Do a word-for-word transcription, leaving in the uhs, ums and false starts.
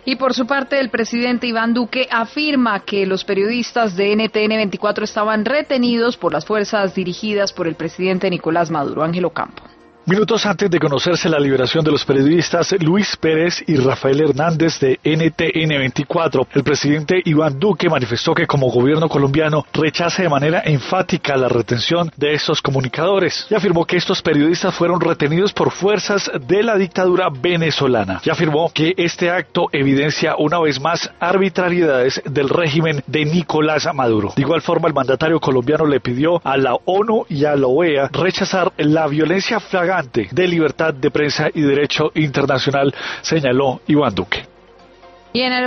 Y por su parte, el presidente Iván Duque afirma que los periodistas de N T N veinticuatro estaban retenidos por las fuerzas dirigidas por el presidente Nicolás Maduro. Ángel Ocampo. Minutos antes de conocerse la liberación de los periodistas Luis Pérez y Rafael Hernández de N T N veinticuatro, el presidente Iván Duque manifestó que como gobierno colombiano rechaza de manera enfática la retención de estos comunicadores y afirmó que estos periodistas fueron retenidos por fuerzas de la dictadura venezolana y afirmó que este acto evidencia una vez más arbitrariedades del régimen de Nicolás Maduro. De igual forma, el mandatario colombiano le pidió a la ONU y a la O E A rechazar la violencia flagrante de libertad de prensa y derecho internacional, señaló Iván Duque. Y en el